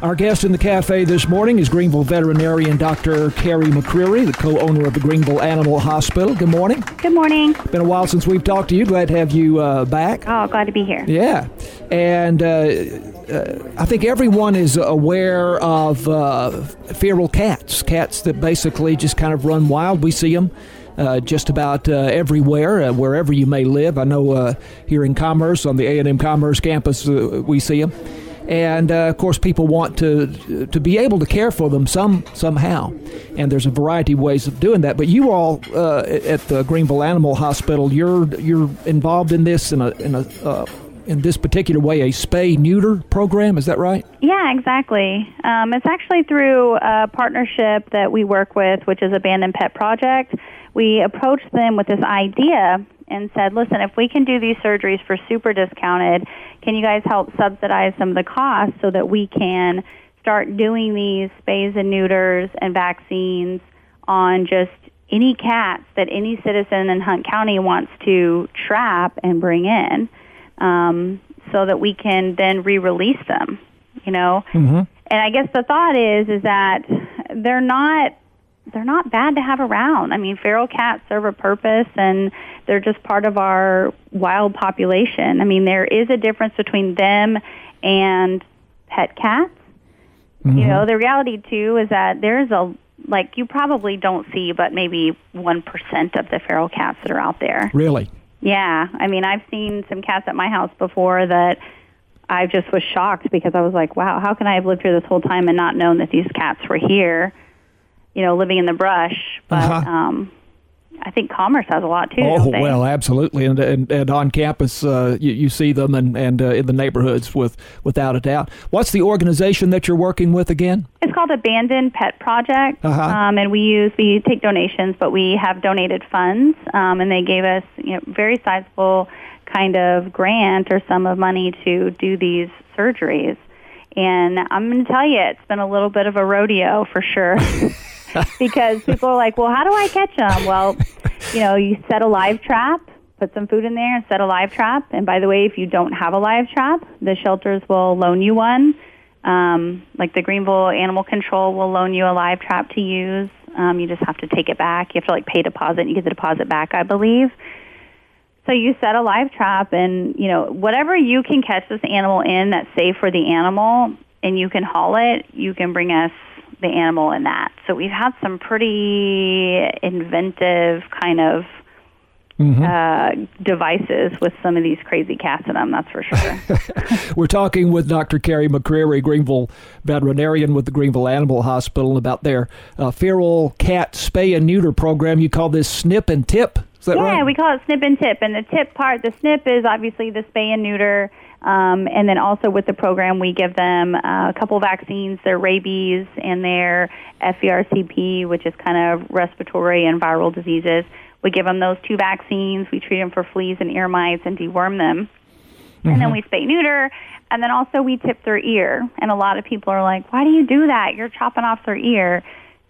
Our guest in the cafe this morning is Greenville veterinarian Dr. Carrie McCreary, the co-owner of the Greenville Animal Hospital. Good morning. Good morning. Been a while since we've talked to you. Glad to have you back. Oh, glad to be here. Yeah. And I think everyone is aware of feral cats that basically just kind of run wild. We see them just about everywhere, wherever you may live. I know here in Commerce, on the A&M Commerce campus, we see them. And, of course, people want to be able to care for them somehow. And there's a variety of ways of doing that. But you all at the Greenville Animal Hospital, you're involved in this in this particular way, a spay-neuter program. Is that right? Yeah, exactly. It's actually through a partnership that we work with, which is Abandoned Pet Project. We approached them with this idea and said, listen, if we can do these surgeries for super discounted, can you guys help subsidize some of the costs so that we can start doing these spays and neuters and vaccines on just any cats that any citizen in Hunt County wants to trap and bring in, so that we can then re-release them, you know? Mm-hmm. And I guess the thought is that they're not bad to have around. I mean, feral cats serve a purpose, and they're just part of our wild population. I mean, there is a difference between them and pet cats. Mm-hmm. You know, the reality, too, is that there's you probably don't see but maybe 1% of the feral cats that are out there. Really? Yeah. I mean, I've seen some cats at my house before that I just was shocked because I was like, wow, how can I have lived here this whole time and not known that these cats were here? You know, living in the brush, but I think Commerce has a lot too. Oh, don't they? Well, absolutely, and on campus you see them, and in the neighborhoods without a doubt. What's the organization that you're working with again? It's called Abandoned Pet Project, and we take donations, but we have donated funds, and they gave us very sizable kind of grant or sum of money to do these surgeries. And I'm going to tell you, it's been a little bit of a rodeo for sure. Because people are like, well, how do I catch them? Well, you set a live trap, put some food in there and set a live trap. And by the way, if you don't have a live trap, the shelters will loan you one. Like the Greenville Animal Control will loan you a live trap to use. You just have to take it back. You have to pay a deposit, and you get the deposit back, I believe. So you set a live trap, and whatever you can catch this animal in that's safe for the animal, and you can haul it, you can bring us the animal in that. So we've had some pretty inventive kind of devices with some of these crazy cats in them, that's for sure. We're talking with Dr. Carrie McCreary, Greenville veterinarian with the Greenville Animal Hospital, about their feral cat spay and neuter program. You call this snip and tip, is that right? Yeah, we call it snip and tip. And the tip part, the snip is obviously the spay and neuter. And then also with the program, we give them a couple vaccines, their rabies and their FVRCP, which is kind of respiratory and viral diseases. We give them those 2 vaccines. We treat them for fleas and ear mites and deworm them. Mm-hmm. And then we spay neuter. And then also we tip their ear. And a lot of people are like, why do you do that? You're chopping off their ear.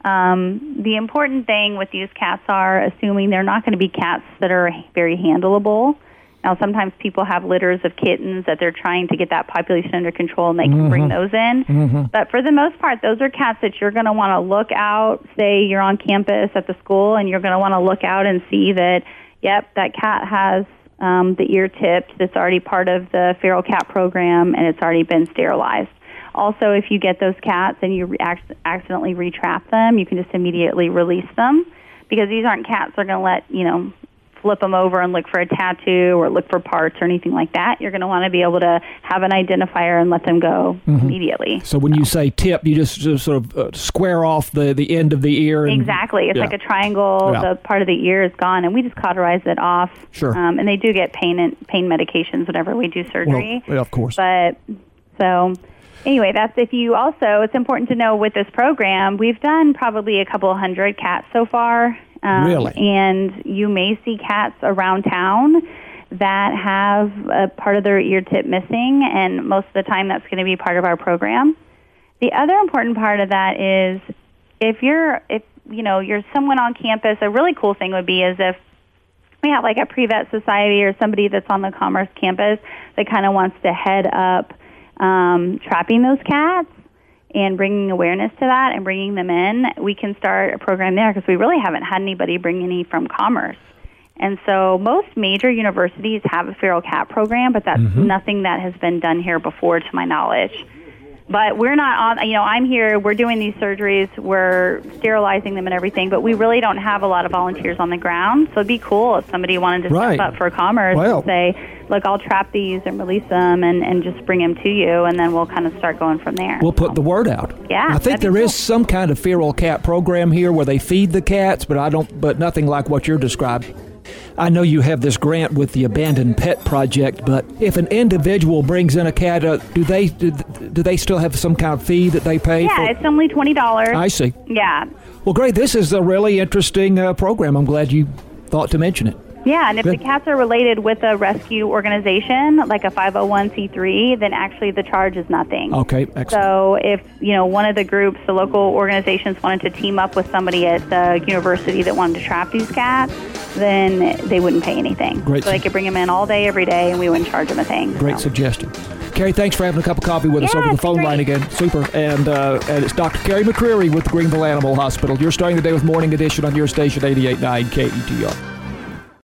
The important thing with these cats are assuming they're not going to be cats that are very handleable. Now, sometimes people have litters of kittens that they're trying to get that population under control, and they can bring those in. Mm-hmm. But for the most part, those are cats that you're going to want to look out. Say you're on campus at the school, and you're going to want to look out and see that, yep, that cat has the ear tipped. That's already part of the feral cat program, and it's already been sterilized. Also, if you get those cats and you accidentally retrap them, you can just immediately release them, because these aren't cats that are going to let, flip them over and look for a tattoo or look for parts or anything like that. You're going to want to be able to have an identifier and let them go immediately. So when you say tip, you just sort of square off the end of the ear. And, exactly. It's like a triangle. Yeah. The part of the ear is gone, and we just cauterize it off. Sure. And they do get pain medications whenever we do surgery. Well, of course. But so anyway, it's important to know with this program, we've done probably a couple 100 cats so far. Really? And you may see cats around town that have a part of their ear tip missing, and most of the time that's going to be part of our program. The other important part of that is if you're someone on campus, a really cool thing would be is if we have like a pre-vet society or somebody that's on the Commerce campus that kind of wants to head up trapping those cats. and bringing awareness to that and bringing them in, we can start a program there because we really haven't had anybody bring any from Commerce. And so most major universities have a feral cat program, but that's nothing that has been done here before to my knowledge. But we're not on, I'm here, we're doing these surgeries, we're sterilizing them and everything, but we really don't have a lot of volunteers on the ground. So it'd be cool if somebody wanted to step up for Commerce and say, look, I'll trap these and release them and just bring them to you, and then we'll kind of start going from there. We'll put the word out. Yeah. I think there is some kind of feral cat program here where they feed the cats, but nothing like what you're describing. I know you have this grant with the Abandoned Pet Project, but if an individual brings in a cat, do they still have some kind of fee that they pay? Yeah, it's only $20. I see. Yeah. Well, great. This is a really interesting program. I'm glad you thought to mention it. Yeah, and if the cats are related with a rescue organization, like a 501c3, then actually the charge is nothing. Okay, excellent. So if, one of the groups, the local organizations wanted to team up with somebody at the university that wanted to trap these cats, then they wouldn't pay anything. Great. So they could bring them in all day, every day, and we wouldn't charge them a thing. Great suggestion. Carrie, thanks for having a cup of coffee with us over the phone line again. Super. And it's Dr. Carrie McCreary with Greenville Animal Hospital. You're starting the day with Morning Edition on your station, 88.9 KETR.